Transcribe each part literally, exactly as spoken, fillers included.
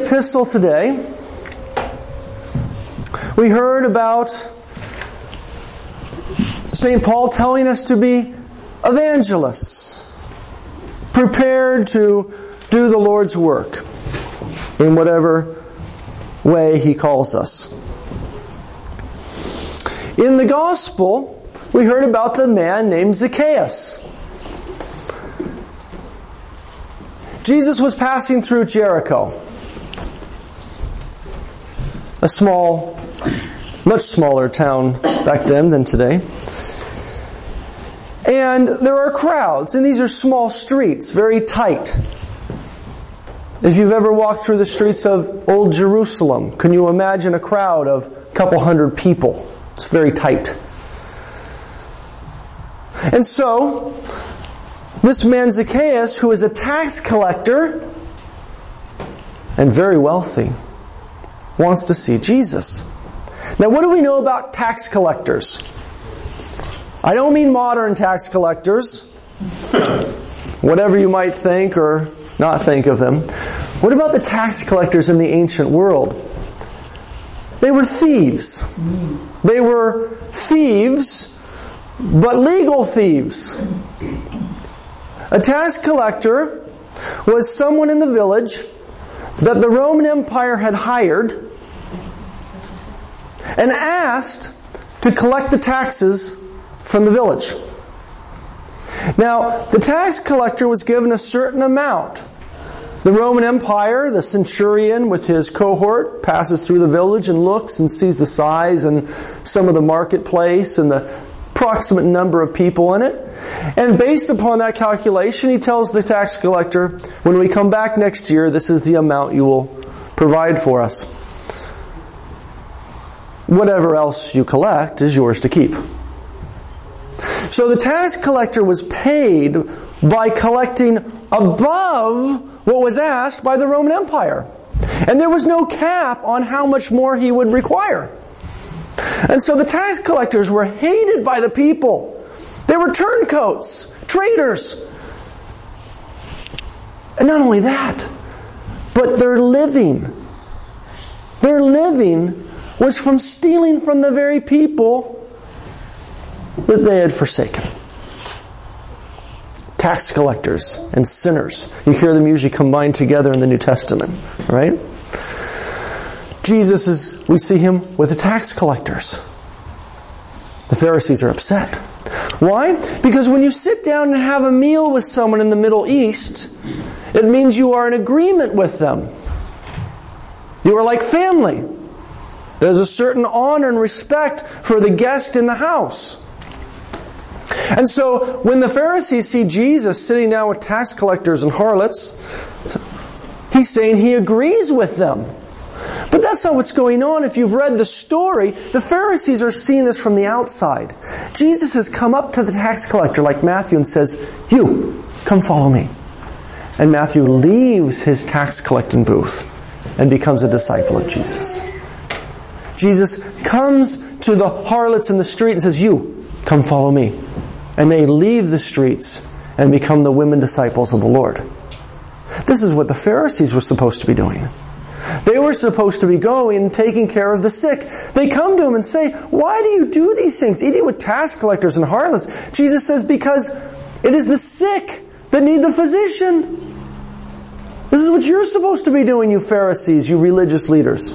epistle today, we heard about Saint Paul telling us to be evangelists, prepared to do the Lord's work in whatever way He calls us. In the Gospel, we heard about the man named Zacchaeus. Jesus was passing through Jericho, a small, much smaller town back then than today. And there are crowds, and these are small streets, very tight. If you've ever walked through the streets of Old Jerusalem, can you imagine a crowd of a couple hundred people? It's very tight. And so, this man Zacchaeus, who is a tax collector and very wealthy, wants to see Jesus. Now, what do we know about tax collectors? I don't mean modern tax collectors, whatever you might think or not think of them. What about the tax collectors in the ancient world? They were thieves. They were thieves, but legal thieves. A tax collector was someone in the village that the Roman Empire had hired and asked to collect the taxes from the village. Now, the tax collector was given a certain amount. The Roman Empire, the centurion with his cohort, passes through the village and looks and sees the size and some of the marketplace and the approximate number of people in it. And based upon that calculation, he tells the tax collector, when we come back next year, this is the amount you will provide for us. Whatever else you collect is yours to keep. So the tax collector was paid by collecting above what was asked by the Roman Empire. And there was no cap on how much more he would require. And so the tax collectors were hated by the people. They were turncoats, traitors. And not only that, but their living, their living was from stealing from the very people that they had forsaken. Tax collectors and sinners. You hear them usually combined together in the New Testament, right? Jesus is, we see Him with the tax collectors. The Pharisees are upset. Why? Because when you sit down and have a meal with someone in the Middle East, it means you are in agreement with them. You are like family. There's a certain honor and respect for the guest in the house. And so, when the Pharisees see Jesus sitting down with tax collectors and harlots, He's saying He agrees with them. But that's not what's going on. If you've read the story, the Pharisees are seeing this from the outside. Jesus has come up to the tax collector like Matthew and says, "You, come follow me." And Matthew leaves his tax collecting booth and becomes a disciple of Jesus. Jesus comes to the harlots in the street and says, "You, come follow me." And they leave the streets and become the women disciples of the Lord. This is what the Pharisees were supposed to be doing. They were supposed to be going and taking care of the sick. They come to Him and say, "Why do you do these things, eating with tax collectors and harlots?" Jesus says, "Because it is the sick that need the physician." This is what you're supposed to be doing, you Pharisees, you religious leaders.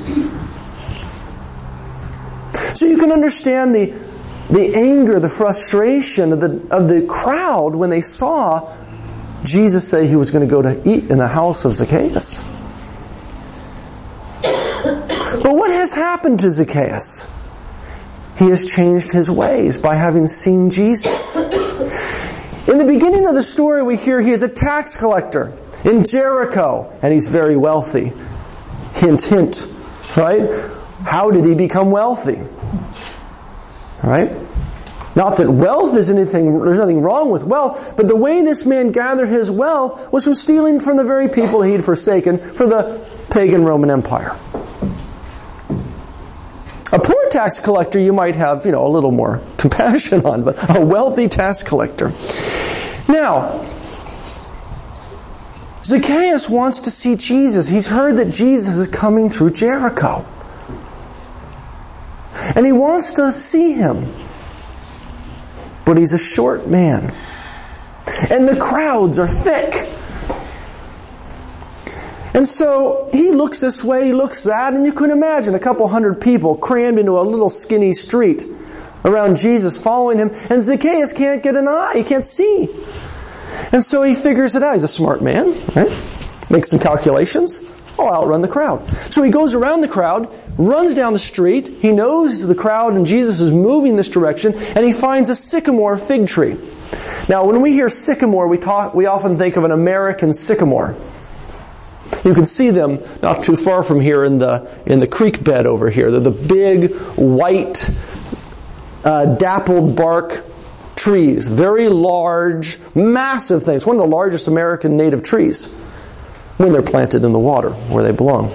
So you can understand the the anger, the frustration of the of the crowd when they saw Jesus say He was going to go to eat in the house of Zacchaeus. But what has happened to Zacchaeus? He has changed his ways by having seen Jesus. In the beginning of the story, we hear he is a tax collector in Jericho, and he's very wealthy. Hint, hint, right? How did he become wealthy? Right? Not that wealth is anything, there's nothing wrong with wealth, but the way this man gathered his wealth was from stealing from the very people he had forsaken for the pagan Roman Empire. A poor tax collector you might have, you know, a little more compassion on, but a wealthy tax collector. Now, Zacchaeus wants to see Jesus. He's heard that Jesus is coming through Jericho. And he wants to see him. But he's a short man. And the crowds are thick. And so he looks this way, he looks that, and you can imagine a couple hundred people crammed into a little skinny street around Jesus following him, and Zacchaeus can't get an eye, he can't see. And so he figures it out. He's a smart man, right? Makes some calculations. I'll outrun the crowd. So he goes around the crowd, runs down the street, he knows the crowd and Jesus is moving this direction, and he finds a sycamore fig tree. Now when we hear sycamore, we talk, we often think of an American sycamore. You can see them not too far from here in the in the creek bed over here. They're the big, white, uh, dappled bark trees. Very large, massive things. One of the largest American native trees when they're planted in the water where they belong.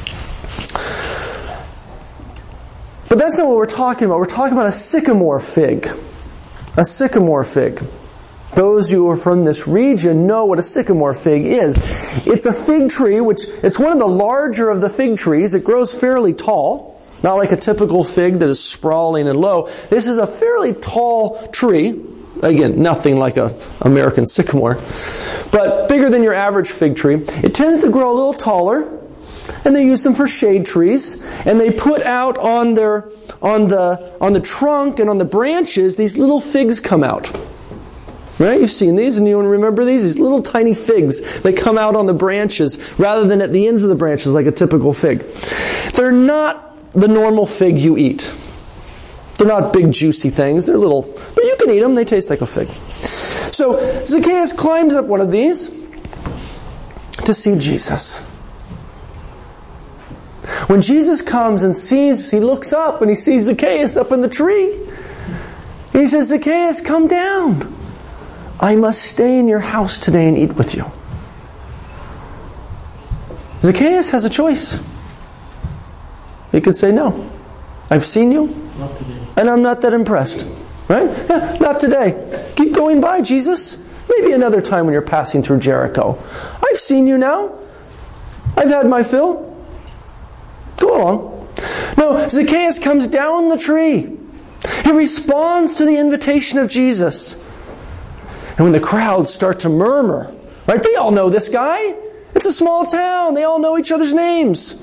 But that's not what we're talking about. We're talking about a sycamore fig. A sycamore fig. Those who are from this region know what a sycamore fig is. It's a fig tree, which it's one of the larger of the fig trees. It grows fairly tall. Not like a typical fig that is sprawling and low. This is a fairly tall tree. Again, nothing like a American sycamore. But bigger than your average fig tree. It tends to grow a little taller. And they use them for shade trees. And they put out on their, on the, on the trunk and on the branches, these little figs come out. Right? You've seen these, and you remember these? These little tiny figs. They come out on the branches rather than at the ends of the branches like a typical fig. They're not the normal fig you eat. They're not big juicy things. They're little, but you can eat them. They taste like a fig. So Zacchaeus climbs up one of these to see Jesus. When Jesus comes and sees, he looks up and he sees Zacchaeus up in the tree. He says, Zacchaeus, come down. I must stay in your house today and eat with you. Zacchaeus has a choice. He could say, no. I've seen you, and I'm not that impressed. Right? Yeah, not today. Keep going by, Jesus. Maybe another time when you're passing through Jericho. I've seen you now. I've had my fill. Go along. No, Zacchaeus comes down the tree. He responds to the invitation of Jesus. And when the crowds start to murmur, right? They all know this guy. It's a small town. They all know each other's names.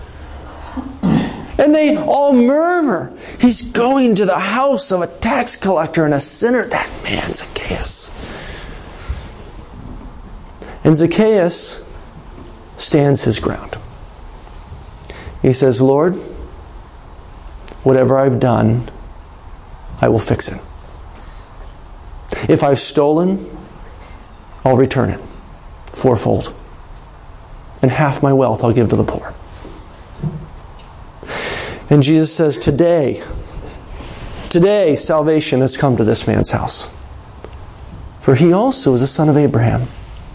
And they all murmur. He's going to the house of a tax collector and a sinner. That man, Zacchaeus. And Zacchaeus stands his ground. He says, Lord, whatever I've done, I will fix it. If I've stolen, I'll return it fourfold. And half my wealth I'll give to the poor. And Jesus says, today, today salvation has come to this man's house. For he also is a son of Abraham.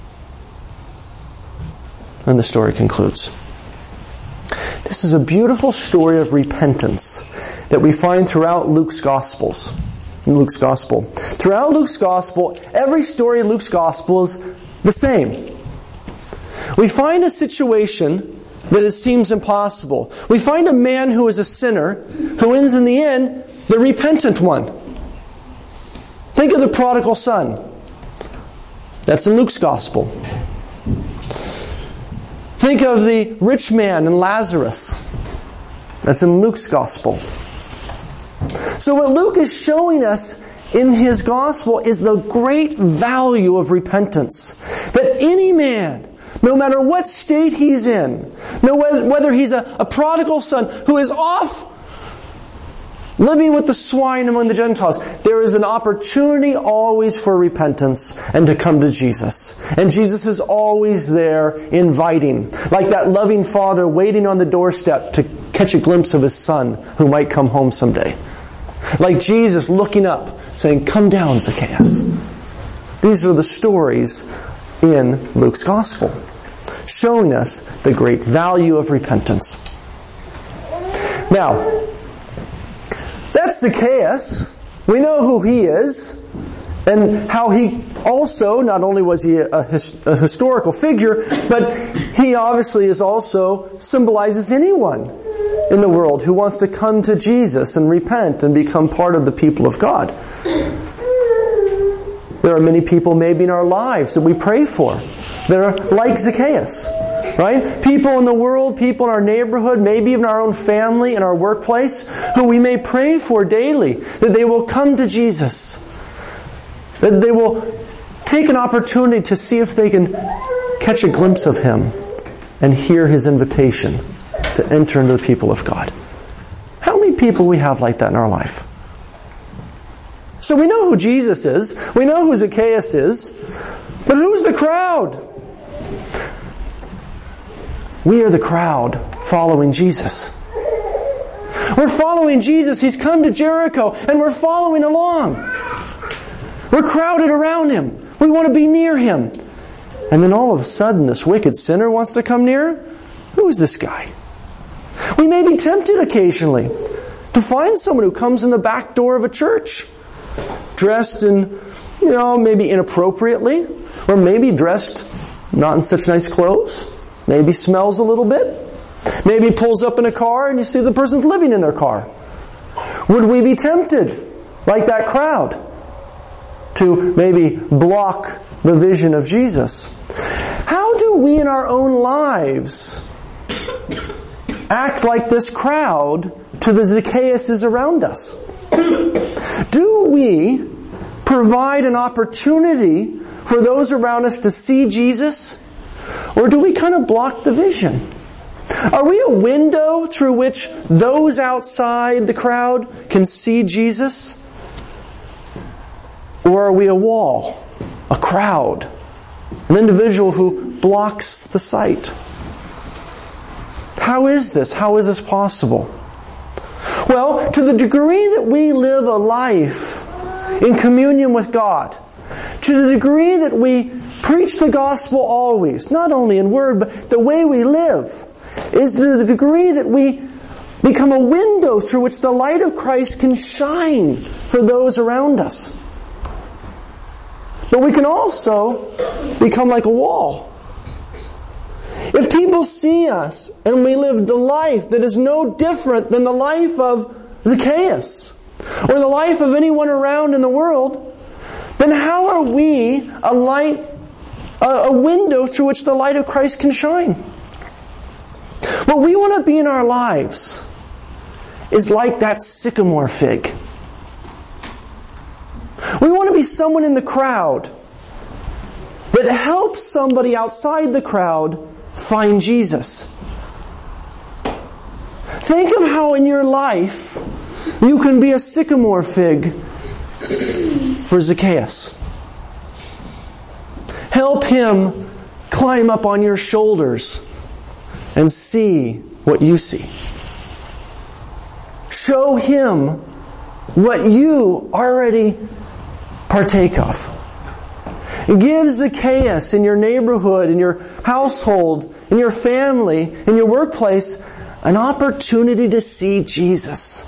And the story concludes. This is a beautiful story of repentance that we find throughout Luke's Gospels. In Luke's Gospel. Throughout Luke's Gospel, every story in Luke's Gospel is the same. We find a situation that it seems impossible. We find a man who is a sinner, who ends in the end the repentant one. Think of the prodigal son. That's in Luke's Gospel. Think of the rich man and Lazarus. That's in Luke's Gospel. So what Luke is showing us in his Gospel is the great value of repentance. That any man, no matter what state he's in, no whether, whether he's a, a prodigal son who is off living with the swine among the Gentiles, there is an opportunity always for repentance and to come to Jesus. And Jesus is always there inviting, like that loving father waiting on the doorstep to catch a glimpse of his son who might come home someday. Like Jesus looking up, saying, come down, Zacchaeus. These are the stories in Luke's Gospel, showing us the great value of repentance. Now, that's Zacchaeus. We know who he is. And how he also, not only was he a, his, a historical figure, but he obviously is also symbolizes anyone in the world who wants to come to Jesus and repent and become part of the people of God. There are many people maybe in our lives that we pray for that are like Zacchaeus. Right? People in the world, people in our neighborhood, maybe even our own family, in our workplace, who we may pray for daily, that they will come to Jesus. That they will take an opportunity to see if they can catch a glimpse of Him and hear His invitation to enter into the people of God. How many people we have like that in our life? So we know who Jesus is. We know who Zacchaeus is. But who's the crowd? We are the crowd following Jesus. We're following Jesus. He's come to Jericho and we're following along. We're crowded around Him. We want to be near Him. And then all of a sudden this wicked sinner wants to come near. Who is this guy? We may be tempted occasionally to find someone who comes in the back door of a church, dressed in, you know, maybe inappropriately, or maybe dressed not in such nice clothes. Maybe smells a little bit. Maybe pulls up in a car and you see the person's living in their car. Would we be tempted, like that crowd, to maybe block the vision of Jesus? How do we in our own lives act like this crowd to the Zacchaeuses around us? Do we provide an opportunity for those around us to see Jesus? Or do we kind of block the vision? Are we a window through which those outside the crowd can see Jesus? Or are we a wall, a crowd, an individual who blocks the sight? How is this? How is this possible? Well, to the degree that we live a life in communion with God, to the degree that we preach the gospel always, not only in word, but the way we live, is to the degree that we become a window through which the light of Christ can shine for those around us. But we can also become like a wall. If people see us and we live the life that is no different than the life of Zacchaeus, or the life of anyone around in the world, then how are we a light, a window through which the light of Christ can shine? What we want to be in our lives is like that sycamore fig. We want to be someone in the crowd that helps somebody outside the crowd find Jesus. Think of how in your life you can be a sycamore fig for Zacchaeus. Help him climb up on your shoulders and see what you see. Show him what you already partake of. Give Zacchaeus in your neighborhood, in your household, in your family, in your workplace, an opportunity to see Jesus.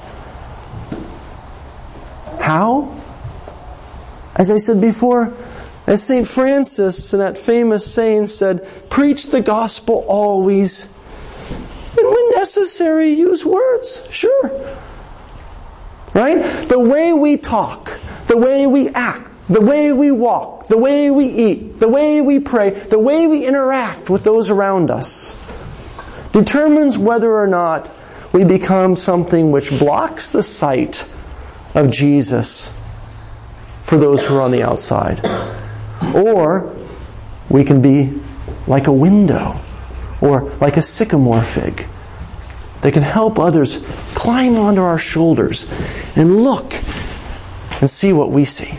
How? As I said before, as Saint Francis in that famous saying said, preach the gospel always, and when necessary, use words. Sure. Right? The way we talk, the way we act, the way we walk, the way we eat, the way we pray, the way we interact with those around us determines whether or not we become something which blocks the sight of Jesus for those who are on the outside. Or we can be like a window or like a sycamore fig that can help others climb onto our shoulders and look and see what we see.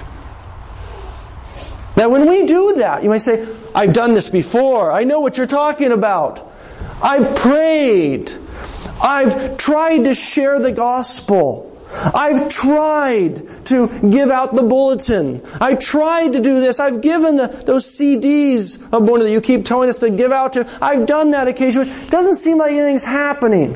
Now when we do that, you might say, I've done this before. I know what you're talking about. I've prayed. I've tried to share the gospel. I've tried to give out the bulletin. I tried to do this. I've given the, those C Ds of one that you keep telling us to give out to. I've done that occasionally. It doesn't seem like anything's happening.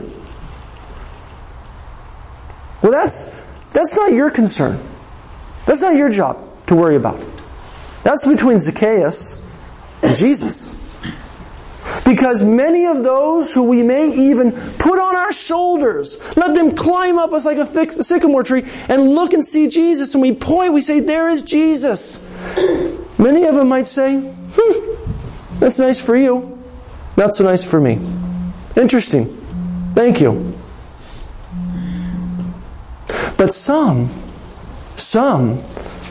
Well, that's, that's not your concern. That's not your job. to worry about. That's between Zacchaeus and Jesus. Because many of those who we may even put on our shoulders, let them climb up us like a thick sycamore tree and look and see Jesus, and we point, we say, there is Jesus. Many of them might say, hmm, that's nice for you, not so nice for me. Interesting. Thank you. But some, some,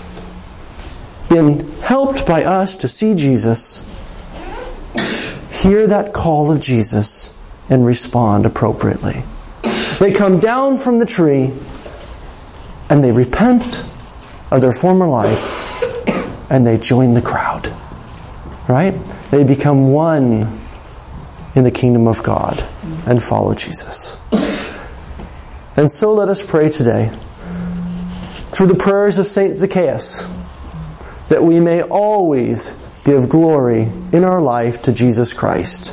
been helped by us to see Jesus, hear that call of Jesus, and respond appropriately. They come down from the tree and they repent of their former life and they join the crowd. Right? They become one in the kingdom of God and follow Jesus. And so let us pray today through the prayers of Saint Zacchaeus that we may always give glory in our life to Jesus Christ,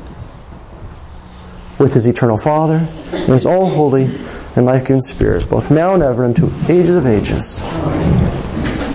with His eternal Father, and His all-holy and life-giving Spirit, both now and ever, into ages of ages.